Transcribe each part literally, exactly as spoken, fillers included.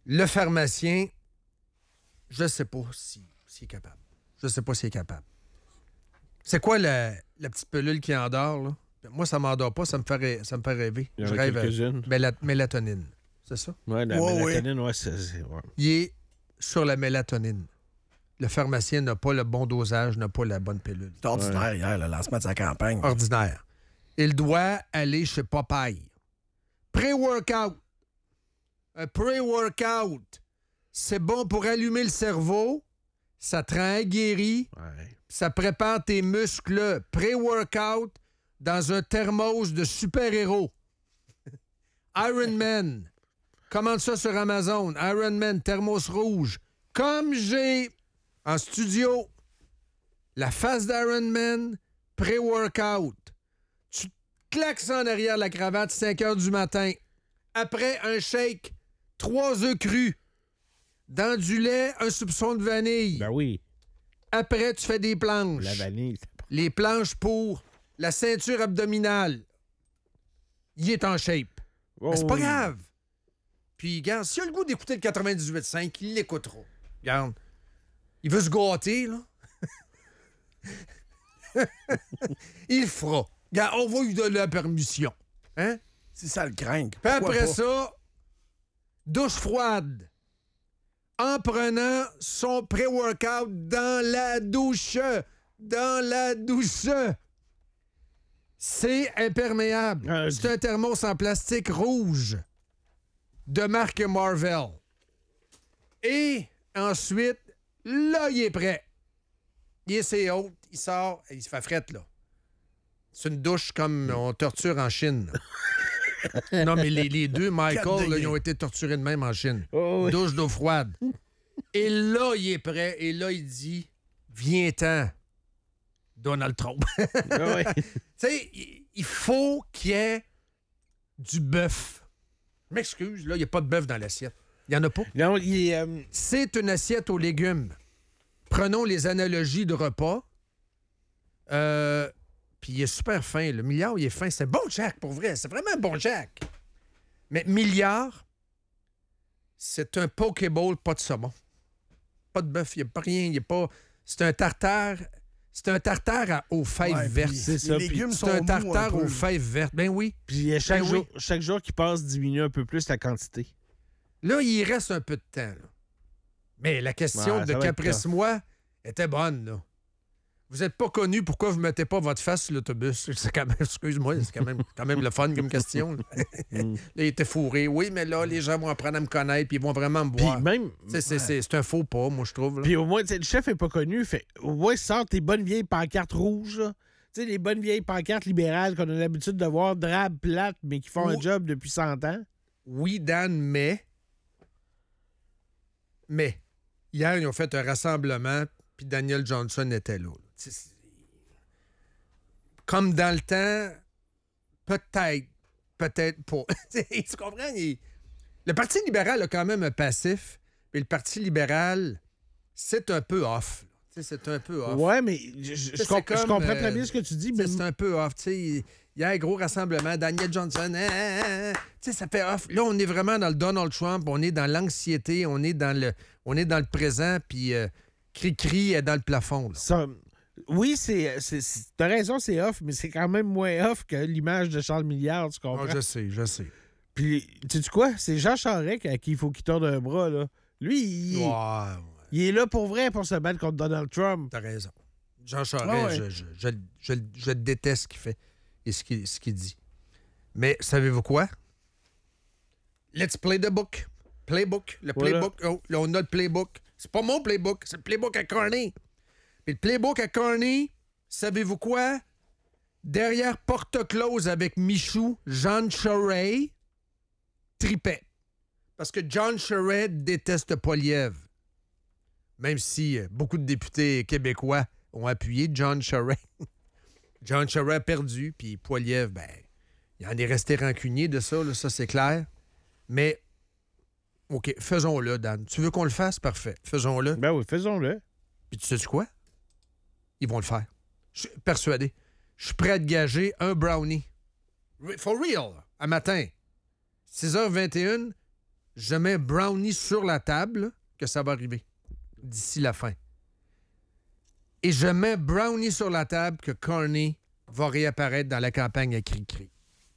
Le pharmacien, je sais pas s'il si, si est capable. Je sais pas s'il est capable. C'est quoi la, la petite pilule qui endort, là? Moi, ça m'endort pas, ça me fait, rê- ça me fait rêver. Il y en Je a rêve quelques-unes. à méla- mélatonine. C'est ça? Ouais, la Ouais, mélatonine, ouais, c'est... c'est ouais. Il est sur la mélatonine. Le pharmacien n'a pas le bon dosage, n'a pas la bonne pilule. C'est ordinaire Ouais. hier, le lancement de sa campagne. Ordinaire. Il doit aller chez Popeye. Pré-workout. Un pré-workout. C'est bon pour allumer le cerveau. Ça te rend aguerri. Ouais. Ça prépare tes muscles. Pré-workout dans un thermos de super-héros. Iron Man. Commande ça sur Amazon. Iron Man, thermos rouge. Comme j'ai en studio la face d'Iron Man, pré-workout. Tu te claques ça en arrière de la cravate, cinq heures du matin. Après un shake, trois œufs crus. Dans du lait, un soupçon de vanille. Ben oui, Après, tu fais des planches. la vanille. c'est pas- Les planches pour la ceinture abdominale. Il est en shape. Oh, Mais c'est pas oui. grave. Puis, regarde, s'il a le goût d'écouter le quatre-vingt-dix-huit cinq, il l'écoutera. Regarde. Il veut se gâter, là. Il le fera. Regarde, on va lui donner la permission. Hein? C'est ça le craint. Puis après ça, douche froide. En prenant son pré-workout dans la douche. Dans la douche. C'est imperméable. Euh, C'est un thermos en plastique rouge de marque Marvel. Et ensuite, là, il est prêt. Il est ses hôtes, il sort, et il se fait frette, là. C'est une douche comme on torture en Chine. Non, mais les, les deux, Michael, là, ils ont été torturés de même en Chine. Oh, oui. Douche d'eau froide. Et là, il est prêt. Et là, il dit, viens-t'en, Donald Trump. Ah ouais. Tu sais, il- il faut qu'il y ait du bœuf. Je m'excuse, là, il n'y a pas de bœuf dans l'assiette. Il n'y en a pas. Non, il est... euh, C'est une assiette aux légumes. Prenons les analogies de repas. Euh, Puis il est super fin. Le milliard, il est fin. C'est bon Jack, pour vrai. C'est vraiment un bon Jack. Mais milliard, c'est un pokéball, pas de saumon. Pas de bœuf, il n'y a pas rien. Il a pas... C'est un tartare... C'est un tartare à, aux fèves Ouais, vertes. puis c'est les ça, puis légumes C'est sont un mous tartare un peu. aux fèves vertes. Ben oui. Puis euh, chaque, Ben jour, oui. chaque jour qui passe diminue un peu plus la quantité. Là, il reste un peu de temps. là. Mais la question Ouais, de ça va être Caprice-moi était bonne, là. Vous n'êtes pas connu, pourquoi vous ne mettez pas votre face sur l'autobus? C'est quand même, excuse-moi, c'est quand même, quand même le fun comme question. Là. Là, il était fourré. Oui, mais là, les gens vont apprendre à me connaître puis ils vont vraiment me Puis boire. même... C'est, c'est, c'est, c'est un faux pas, moi, je trouve. là. Puis au moins, tu sais, le chef est pas connu. Fait, au moins, sort tes bonnes vieilles pancartes rouges. là. Tu sais, les bonnes vieilles pancartes libérales qu'on a l'habitude de voir, drab, plates, mais qui font un Ou- job depuis cent ans. Oui, Dan, mais... Mais, hier, ils ont fait un rassemblement puis Daniel Johnson était là. là. C'est- c'est- Comme dans le temps, peut-être, peut-être pas. Tu comprends? Il- Le Parti libéral a quand même un passif, mais le Parti libéral, c'est un peu off. là. Tu sais, C'est un peu off. Ouais, mais je, je- je C'est comp- comme, je comprends euh, très bien ce que tu dis, Tu mais sais, C'est un peu off. Tu sais, il y a un gros rassemblement. Daniel Johnson, hein, hein, hein. Tu sais, ça fait off. Là, on est vraiment dans le Donald Trump. On est dans l'anxiété. On est dans le, on est dans le présent. Puis euh, cri-cri est dans le plafond. là. ça- oui, c'est, c'est, c'est- t'as raison, c'est off, mais c'est quand même moins off que l'image de Charles Milliard, tu comprends? Ah, je sais, je sais. Puis, tu sais quoi? C'est Jean Charest à qui il faut qu'il torde un bras, là. Lui, il, Ouais, ouais, il est là pour vrai pour se battre contre Donald Trump. t'as raison. Jean Charest, Ah ouais. je, je, je, je, je déteste ce qu'il fait et ce qu'il, ce qu'il dit. Mais savez-vous quoi? Let's play the book. Playbook. Le Voilà. playbook. Oh, là, on a le playbook. C'est pas mon playbook, c'est le playbook à Carney. Puis le playbook à Carney, savez-vous quoi? Derrière porte close avec Michou, Jean Charest tripait. Parce que John Charest déteste Poilievre. Même si euh, beaucoup de députés québécois ont appuyé John Charest. John Charest a perdu, puis Poilievre, ben, il en est resté rancunier de ça, là, ça c'est clair. Mais, OK, faisons-le, Dan. Tu veux qu'on le fasse? Parfait. Faisons-le. Ben oui, faisons-le. Puis tu sais quoi? Ils vont le faire. Je suis persuadé. Je suis prêt à te gager un brownie. Re- For real. À matin. six heures vingt et une, je mets Brownie sur la table que ça va arriver d'ici la fin. Et je mets Brownie sur la table que Carney va réapparaître dans la campagne à Cri-Cri.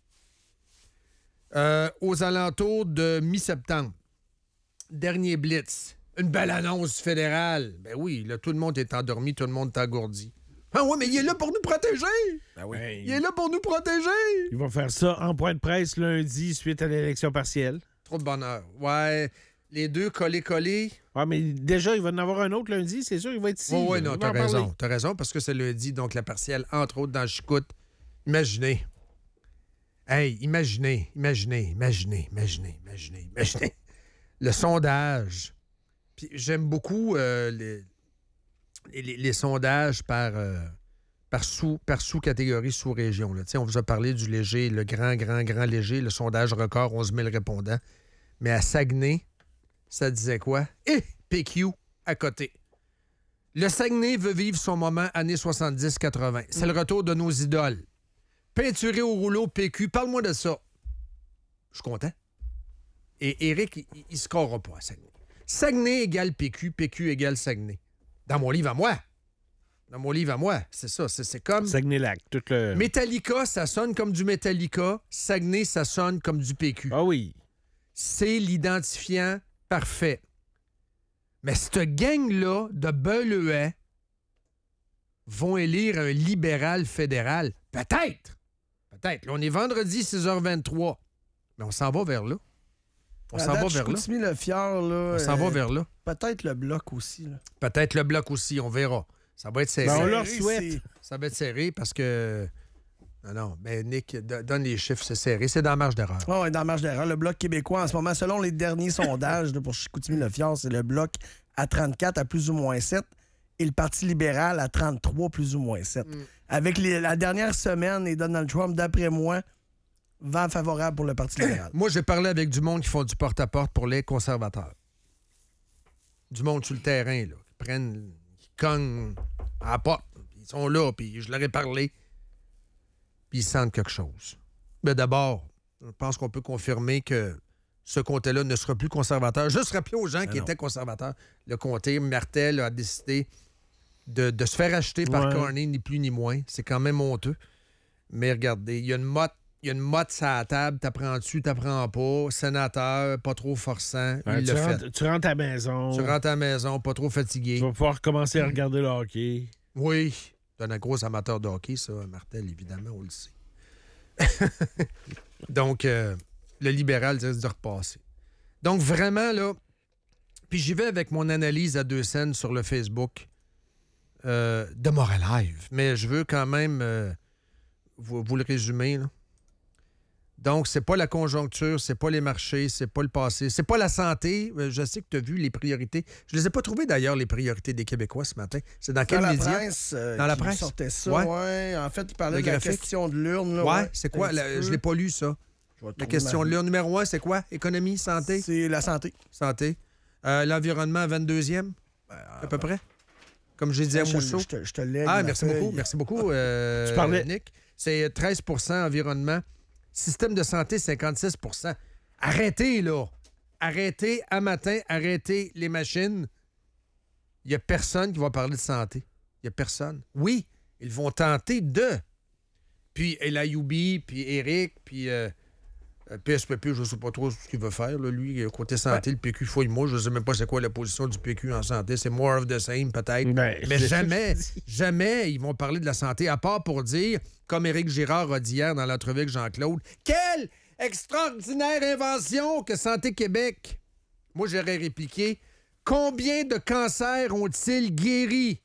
Euh, aux alentours de mi-septembre, dernier blitz, une belle annonce fédérale. Ben oui, là, tout le monde est endormi, tout le monde est engourdi. Ah oui, mais il est là pour nous protéger! Ben oui. Ben, Il est là pour nous protéger! Il va faire ça en point de presse lundi suite à l'élection partielle. Trop de bonheur. Ouais, les deux collés-collés. Ah, mais déjà, il va en avoir un autre lundi, c'est sûr, il va être ici. Oui, oui, Il non, va t'as en parler. raison. T'as raison, parce que c'est lundi, donc la partielle, entre autres, dans le Chicoute. Imaginez. Hey, imaginez, imaginez, imaginez, imaginez, imaginez, imaginez. Le sondage. Puis j'aime beaucoup euh, les, les, les sondages par, euh, par, sous, par sous-catégorie, sous-région. Là. On vous a parlé du léger, le grand, grand, grand léger, le sondage record, onze mille répondants. Mais à Saguenay, ça disait quoi? Et P Q à côté. Le Saguenay veut vivre son moment années soixante-dix quatre-vingt. C'est le retour de nos idoles. Peinturé au rouleau, P Q, parle-moi de ça. Je suis content. Et Éric, il ne scorera pas à Saguenay. Saguenay égale P Q, P Q égale Saguenay. Dans mon livre à moi. Dans mon livre à moi, c'est ça. C'est, c'est comme... Saguenay-Lac, tout le... Metallica, ça sonne comme du Metallica. Saguenay, ça sonne comme du P Q. Ah oui. C'est l'identifiant parfait. Mais cette gang-là de Beuleuet vont élire un libéral fédéral. Peut-être. Peut-être. Là, on est vendredi, six heures vingt-trois. Mais on s'en va vers là. On À s'en date, va vers là. Chicoutimi-Le-Fier, là. On s'en va euh, vers là. Peut-être le bloc aussi, là. Peut-être le bloc aussi, on verra. Ça va être serré. Ben, on leur Serré, souhaite. c'est- Ça va être serré parce que... Non, non, mais Nick, do- donne les chiffres, c'est serré. C'est dans la marge d'erreur. Ah ouais, dans la marge d'erreur. Le bloc québécois, en ce moment, selon les derniers sondages là, pour Chicoutimi-Le-Fier, c'est le bloc à trente-quatre à plus ou moins sept et le Parti libéral à trente-trois plus ou moins sept. Mm. Avec les- la dernière semaine et Donald Trump, d'après moi, vent favorable pour le Parti libéral. Moi, j'ai parlé avec du monde qui font du porte-à-porte pour les conservateurs. Du monde sur le terrain, là. Qui prennent, qui cognent à la porte. Ils sont là, puis je leur ai parlé. Puis ils sentent quelque chose. Mais d'abord, je pense qu'on peut confirmer que ce comté-là ne sera plus conservateur. Juste rappeler aux gens qui non. étaient conservateurs, le comté, Martel a décidé de, de se faire acheter par Ouais. Carney, ni plus ni moins. C'est quand même honteux. Mais regardez, il y a une motte, il y a une motte sur la table, t'apprends-tu, t'apprends pas, sénateur, pas trop forçant, Ouais, il tu, l'a fait. rentres, tu rentres à la maison. Tu rentres à la maison, pas trop fatigué. Tu vas pouvoir commencer à regarder le hockey. Oui, c'est un gros amateur de hockey, ça, Martel, évidemment, on le sait. Donc, euh, le libéral risque de repasser. Donc, vraiment, là, puis j'y vais avec mon analyse à deux scènes sur le Facebook euh, de Moral Live. Mais je veux quand même euh, vous, vous le résumer, là. Donc, c'est pas la conjoncture, c'est pas les marchés, c'est pas le passé, c'est pas la santé. Euh, Je sais que tu as vu les priorités. Je les ai pas trouvées, d'ailleurs, les priorités des Québécois ce matin. C'est dans quel Dans la média? presse, euh, Dans la qui presse? sortait ça, Ouais. ouais. En fait, il parlait Le de la graphique? question de l'urne. Là, Ouais, ouais, c'est quoi? un La- petit je peu. l'ai pas lu, ça. Je vais La trouver question ma- de l'heure numéro un, c'est quoi? Économie, santé? C'est la santé. Santé. Euh, L'environnement, vingt-deuxième, à peu près? Comme j'ai dit à Je, Mousseau. je te, je te lègue Ah, ma merci feuille. beaucoup. Merci beaucoup, euh, Tu parlais- Nick. C'est treize pour cent environnement. Système de santé, cinquante-six pour cent. Arrêtez, là. Arrêtez à matin, arrêtez les machines. Il n'y a personne qui va parler de santé. Il n'y a personne. Oui, ils vont tenter de. Puis El Ayoubi, puis Éric, puis euh, euh, P S P P, je ne sais pas trop ce qu'il veut faire. Là, lui, côté santé, le P Q, fouille-moi. Je ne sais même pas c'est quoi la position du P Q en santé. C'est more of the same, peut-être. Ben, Mais c'est ça que jamais, je dis. jamais ils vont parler de la santé, à part pour dire, comme Éric Girard a dit hier dans l'entrevue avec Jean-Claude, quelle extraordinaire invention que Santé Québec. Moi, j'aurais répliqué, combien de cancers ont-ils guéri?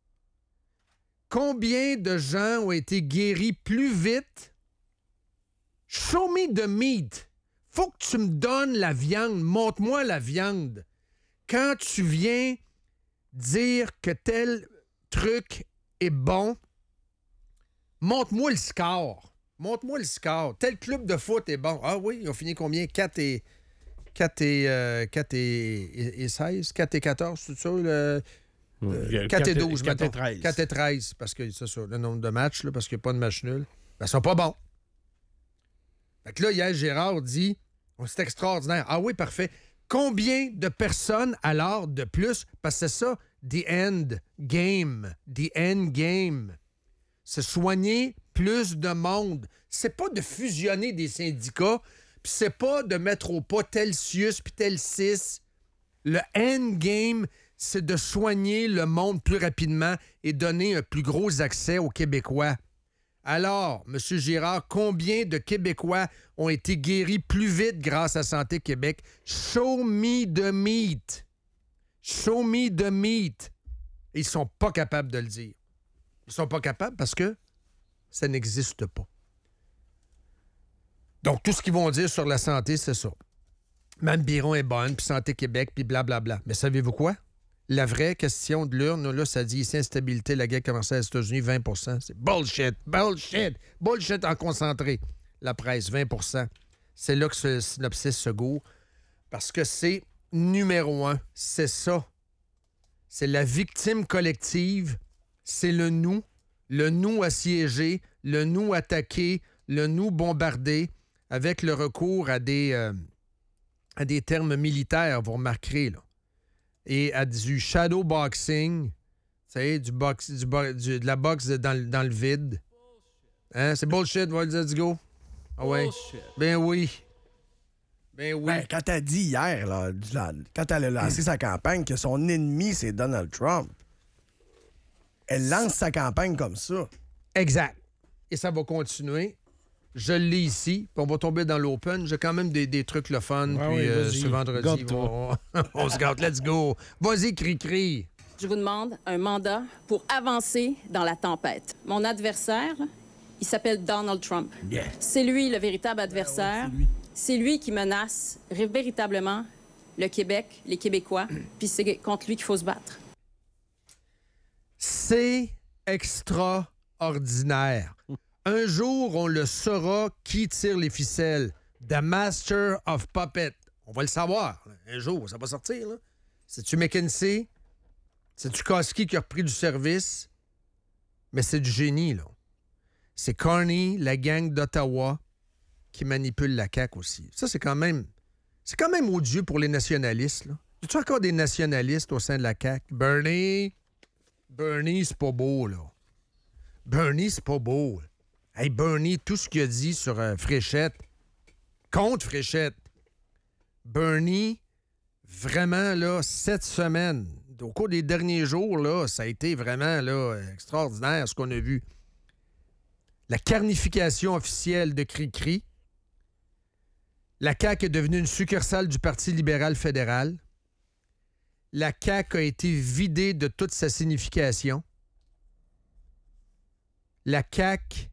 Combien de gens ont été guéris plus vite? Show me the meat. Faut que tu me donnes la viande. Montre-moi la viande. Quand tu viens dire que tel truc est bon, montre-moi le score. Montre-moi le score. Tel club de foot est bon. Ah oui, ils ont fini combien? quatre et... quatre et, euh, quatre et, et seize? quatre et quatorze, c'est ça? Le... Euh, quatre et douze, quatre et mettons. treize. quatre et treize, parce que c'est ça, le nombre de matchs, là, parce qu'il n'y a pas de match nul. Ben, ils sont pas bons. Fait que là, hier, Gérard dit, oh, c'est extraordinaire. Ah oui, parfait. Combien de personnes, alors, de plus, parce que c'est ça, the end game, the end game, c'est soigner plus de monde. C'est pas de fusionner des syndicats, puis c'est pas de mettre au pas tel CIUS puis tel C I S. Le end game, c'est de soigner le monde plus rapidement et donner un plus gros accès aux Québécois. Alors, M. Girard, combien de Québécois ont été guéris plus vite grâce à Santé Québec? Show me the meat. Show me the meat. Ils sont pas capables de le dire. Ils sont pas capables parce que ça n'existe pas. Donc, tout ce qu'ils vont dire sur la santé, c'est ça. Mme Biron est bonne, puis Santé Québec, puis blablabla. Mais savez-vous quoi? La vraie question de l'urne, là, ça dit ici instabilité, la guerre commencée aux États-Unis, vingt pour cent. C'est bullshit, bullshit, bullshit en concentré. La presse, vingt pour cent. C'est là que ce synopsis se gourre. Parce que c'est numéro un. C'est ça. C'est la victime collective. C'est le nous. Le nous assiégé, le nous attaqué, le nous bombardé, avec le recours à des, euh, à des termes militaires, vous remarquerez, là. Et à du shadow boxing, tu sais, du box, du, bo- du- de la boxe dans, le- dans le vide. Hein? C'est bullshit, let's go. Ah ouais. Bullshit. Ben oui. Ben oui. Ben, quand elle dit hier, là, du- la- quand elle a lancé sa campagne, que son ennemi, c'est Donald Trump, elle lance sa campagne comme ça. Exact. Et ça va continuer. Je l'ai ici, puis on va tomber dans l'open. J'ai quand même des, des trucs le fun. Ah puis oui, euh, vas-y. ce vendredi, Garde-toi. on, on se gâte. Let's go. Vas-y, cri-cri. Je vous demande un mandat pour avancer dans la tempête. Mon adversaire, il s'appelle Donald Trump. Yeah. C'est lui le véritable adversaire. C'est lui qui menace véritablement le Québec, les Québécois, puis c'est contre lui qu'il faut se battre. C'est extraordinaire. Un jour, on le saura qui tire les ficelles. The Master of Puppet. On va le savoir. Un jour, ça va sortir. Là. C'est-tu McKinsey? C'est-tu Koski qui a repris du service? Mais c'est du génie, là. C'est Carney, la gang d'Ottawa, qui manipule la C A Q aussi. Ça, c'est quand même... C'est quand même odieux pour les nationalistes, là. Y a-tu encore des nationalistes au sein de la C A Q? Bernie... Bernie, c'est pas beau, là. Bernie, c'est pas beau. Hey, Bernie, tout ce qu'il a dit sur euh, Fréchette, contre Fréchette. Bernie, vraiment, là, cette semaine, au cours des derniers jours, là, ça a été vraiment, là, extraordinaire, ce qu'on a vu. La carnification officielle de Cri-Cri. La C A Q est devenue une succursale du Parti libéral fédéral. La C A Q a été vidée de toute sa signification. La C A Q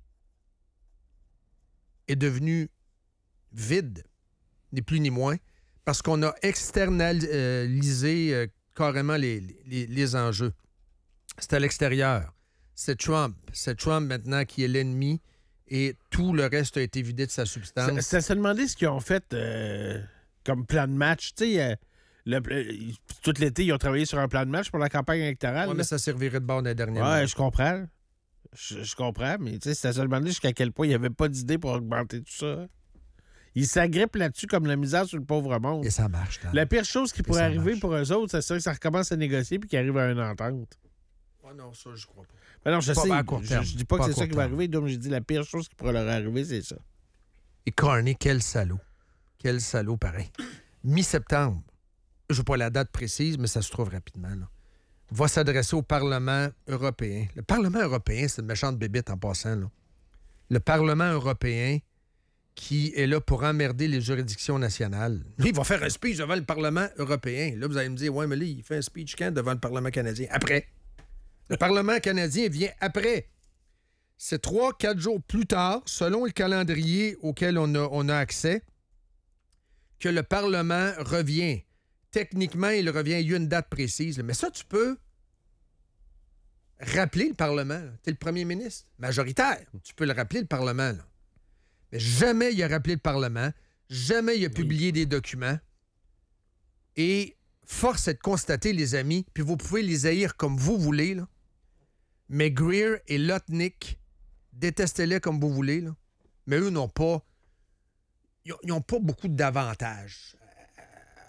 est devenue vide, ni plus ni moins, parce qu'on a externalisé euh, carrément les, les, les enjeux. C'est à l'extérieur. C'est Trump. C'est Trump maintenant qui est l'ennemi et tout le reste a été vidé de sa substance. Ça, ça se demandait ce qu'ils ont fait euh, comme plan de match. Tu sais, euh, le- le- tout l'été, ils ont travaillé sur un plan de match pour la campagne électorale. Ouais, là. mais ça servirait de bord dans les derniers Ouais, mois. je comprends. Je, je comprends, mais tu sais, ça se demandait jusqu'à quel point il n'y avait pas d'idée pour augmenter tout ça. Ils s'agrippent là-dessus comme la misère sur le pauvre monde. Et ça marche. Tant. La pire chose qui pourrait ça arriver marche. pour eux autres, c'est ça que ça recommence à négocier puis qu'ils arrivent à une entente. Oh non, ça, je crois pas. Ben non, je Pas sais. à court Je, terme. je dis pas Pas que à c'est ça court qui va terme. arriver, donc j'ai dit la pire chose qui pourrait leur arriver, c'est ça. Et Carney, quel salaud. Quel salaud, pareil. Mi-septembre, je n'ai pas la date précise, mais ça se trouve rapidement, là, va s'adresser au Parlement européen. Le Parlement européen, c'est une méchante bébite en passant, là. Le Parlement européen qui est là pour emmerder les juridictions nationales. Lui, il va faire un speech devant le Parlement européen. Là, vous allez me dire, ouais, mais là, il fait un speech quand devant le Parlement canadien? Après. Le Parlement canadien vient après. C'est trois, quatre jours plus tard, selon le calendrier auquel on a, on a accès, que le Parlement revient. Techniquement, il revient, il y a une date précise. Mais ça, tu peux rappeler le Parlement. Tu es le premier ministre majoritaire. Tu peux le rappeler, le Parlement. Là. Mais jamais il a rappelé le Parlement. Jamais il a publié des documents. Et force est de constater, les amis, puis vous pouvez les haïr comme vous voulez, là, mais Greer et Lutnick, détestez-les comme vous voulez, là, mais eux n'ont pas... Ils n'ont pas beaucoup d'avantages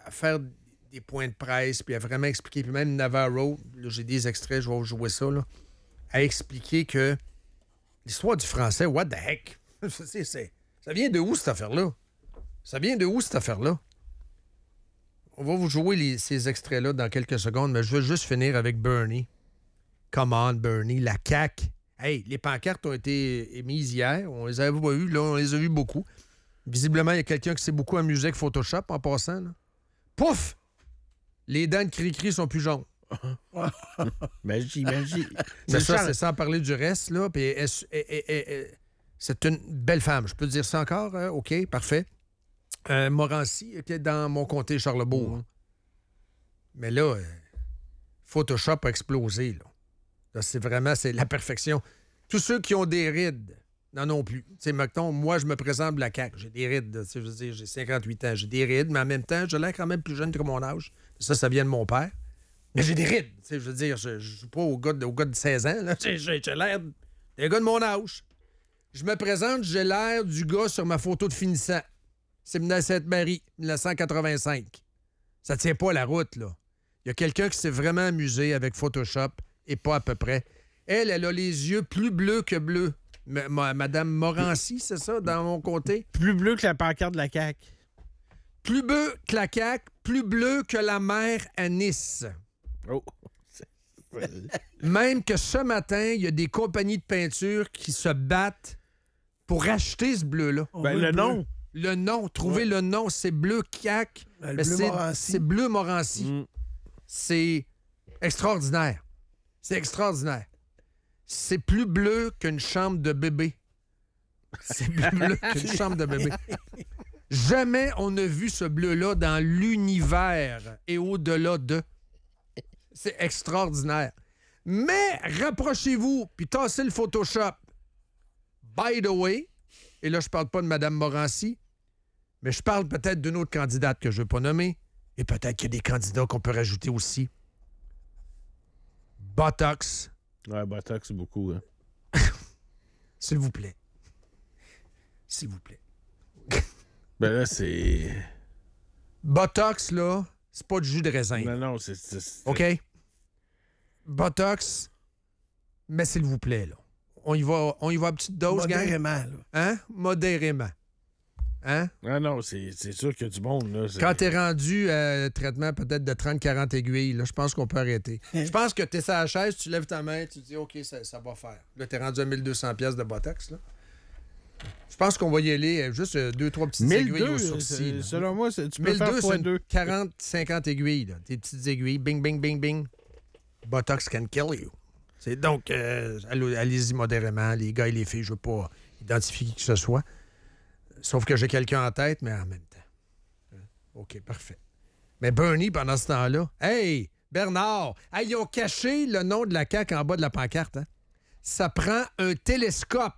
à faire des points de presse, puis à vraiment expliquer, puis même Navarro, là, j'ai des extraits, je vais vous jouer ça, là, à expliquer que l'histoire du français, what the heck? c'est, c'est, ça vient de où, cette affaire-là? Ça vient de où, cette affaire-là? On va vous jouer les, ces extraits-là dans quelques secondes, mais je veux juste finir avec Bernie. Come on, Bernie, la C A Q. Hey, les pancartes ont été émises hier. On les avait pas vues, là, on les a vues beaucoup. Visiblement, il y a quelqu'un qui s'est beaucoup amusé avec Photoshop en passant. Là. Pouf! Les dents de Cri-Cri sont plus jaunes. Magie, magie. Mais ça, c'est sans parler du reste, là. Puis elle, elle, elle, elle, c'est une belle femme. Je peux dire ça encore? Hein? OK, parfait. Euh, Morancy était dans mon comté Charlebourg. Mmh. Mais là, euh, Photoshop a explosé. Là. Là, c'est vraiment c'est la perfection. Tous ceux qui ont des rides n'en ont plus. Tu sais, mettons, moi, je me présente la C A Q. J'ai des rides. Je veux dire, j'ai cinquante-huit ans. J'ai des rides, mais en même temps, j'ai l'air quand même plus jeune que mon âge. Ça, ça vient de mon père. Mais j'ai des rides. Tu sais, je veux dire, je ne joue pas au gars, de, au gars de seize ans. Là. J'ai, j'ai, j'ai l'air d'un gars de mon âge. Je me présente, j'ai l'air du gars sur ma photo de finissant. Séminaire Sainte-Marie, dix-neuf cent quatre-vingt-cinq. Ça tient pas la route, là. Il y a quelqu'un qui s'est vraiment amusé avec Photoshop, et pas à peu près. Elle, elle a les yeux plus bleus que bleus. M- M- Madame Morancy, c'est ça, dans mon comté? Plus bleu que la pancarte de la C A Q. Plus bleu que la C A Q, plus bleu que la mer à Nice. Oh. Même que ce matin, il y a des compagnies de peinture qui se battent pour acheter ce bleu-là. Ben, le, le nom. Le nom, trouvez ouais. le nom, c'est bleu C A Q. Ben, le bleu c'est, Morancy. c'est bleu Morancy. Mm. C'est extraordinaire. C'est extraordinaire. C'est plus bleu qu'une chambre de bébé. C'est plus bleu qu'une chambre de bébé. Jamais on n'a vu ce bleu-là dans l'univers et au-delà de. C'est extraordinaire. Mais rapprochez-vous, puis tassez le Photoshop. By the way, et là, je parle pas de Mme Morancy, mais je parle peut-être d'une autre candidate que je ne veux pas nommer, et peut-être qu'il y a des candidats qu'on peut rajouter aussi. Botox. Ouais, Botox, c'est beaucoup. Hein. S'il vous plaît. S'il vous plaît. Ben là, c'est... Botox, là, c'est pas du jus de raisin. Non, non, c'est... c'est, c'est... OK? Botox, mais s'il vous plaît, là. On y va, on y va à petite dose, gang? Modérément, là. Hein? Modérément. Hein? Ah non, c'est, c'est sûr qu'il y a du monde, là. C'est... Quand t'es rendu à traitement peut-être de trente à quarante aiguilles, là, je pense qu'on peut arrêter. Je pense que t'es sur la chaise, tu lèves ta main, tu dis « OK, ça, ça va faire ». Là, t'es rendu à mille deux cents piastres de Botox, là. Je pense qu'on va y aller juste deux, trois petites aiguilles au sourcil. Selon moi, c'est, tu peux faire fois deux. quarante, cinquante aiguilles, là. Des petites aiguilles, bing, bing, bing, bing. Botox can kill you. C'est donc, euh, allez-y modérément, les gars et les filles, je veux pas identifier qui que ce soit. Sauf que j'ai quelqu'un en tête, mais en même temps. OK, parfait. Mais Bernie, pendant ce temps-là, hey, Bernard, hey, ils ont caché le nom de la C A Q en bas de la pancarte. Hein? Ça prend un télescope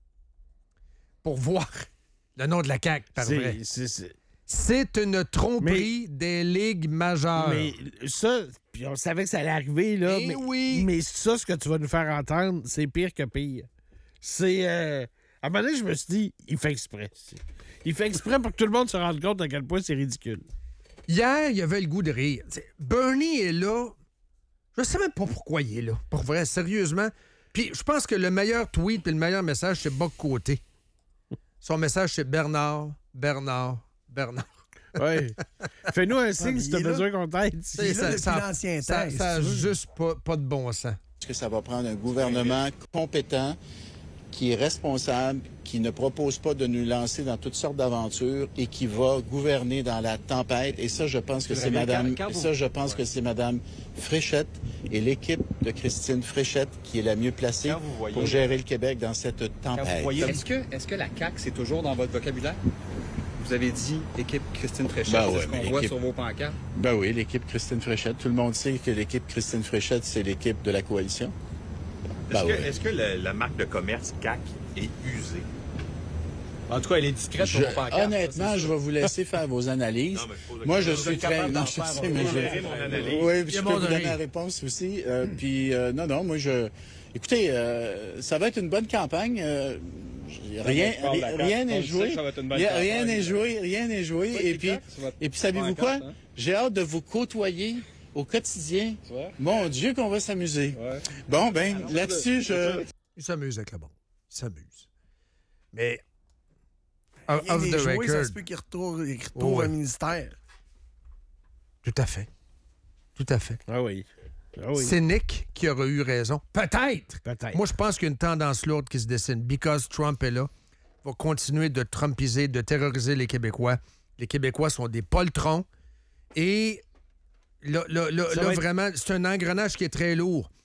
pour voir le nom de la C A Q, par c'est, vrai. C'est, c'est... c'est une tromperie mais, des ligues majeures. Mais ça, puis on savait que ça allait arriver, là. Eh mais, oui. mais ça, ce que tu vas nous faire entendre, c'est pire que pire. C'est... Euh... À un moment donné, je me suis dit, il fait exprès. Il fait exprès pour que tout le monde se rende compte à quel point c'est ridicule. Hier, il y avait le goût de rire. T'sais, Bernie est là. Je ne sais même pas pourquoi il est là. Pour vrai, sérieusement. Puis je pense que le meilleur tweet et le meilleur message, c'est Boc Côté. Son message, c'est Bernard, Bernard, Bernard. Oui. Fais-nous un signe si tu as besoin qu'on t'aide. C'est ça, depuis l'ancien temps. Ça n'a juste pas, pas de bon sens. Est-ce que ça va prendre un gouvernement compétent qui est responsable, qui ne propose pas de nous lancer dans toutes sortes d'aventures et qui va gouverner dans la tempête. Et ça, je pense que c'est Madame, et ça, je pense que c'est Madame Fréchette et l'équipe de Christine Fréchette qui est la mieux placée voyez, pour gérer le Québec dans cette tempête. Voyez, est-ce que, est-ce que la C A Q, c'est toujours dans votre vocabulaire? Vous avez dit équipe Christine Fréchette, ben c'est ouais, ce qu'on équipe... voit sur vos pancartes? Ben oui, l'équipe Christine Fréchette. Tout le monde sait que l'équipe Christine Fréchette, c'est l'équipe de la coalition. Est-ce, ben que, ouais. est-ce que le, la marque de commerce C A Q est usée? En tout cas, elle est discrète Je- sur mon pancarte. honnêtement, je vais vous laisser faire vos analyses. Moi, je suis très... Non, je sais, mais je... mon analyse. Oui, puis je Il peux est vous bon de donner rire. la réponse aussi. Euh, puis, euh, non, non, moi, je... Écoutez, euh, ça va être une bonne campagne. Euh, rien je parle de la rien carte. n'est On le sait joué. que ça va être une bonne Rien campagne. rien n'est joué. Rien n'est joué. Ouais, Et c'est puis, clair, ça va être et puis savez-vous pas quoi? en carte, hein. J'ai hâte de vous côtoyer au quotidien. Tu vois? Mon Dieu, qu'on va s'amuser. Ouais. Bon, ben, là-dessus, je... Il s'amuse avec le bon. Il s'amuse. Mais, off Rien n'est the joué, ça record, se peut qu'il retourne, il retourne Oh, ouais. au ministère. tout à fait. Tout à fait. Ah oui. Ah oui. C'est Nick qui aurait eu raison. Peut-être. Peut-être. Moi, je pense qu'il y a une tendance lourde qui se dessine. Because Trump est là, il va continuer de trumpiser, de terroriser les Québécois. Les Québécois sont des poltrons. Et là, là, là, Ça là, va être- vraiment, c'est un engrenage qui est très lourd.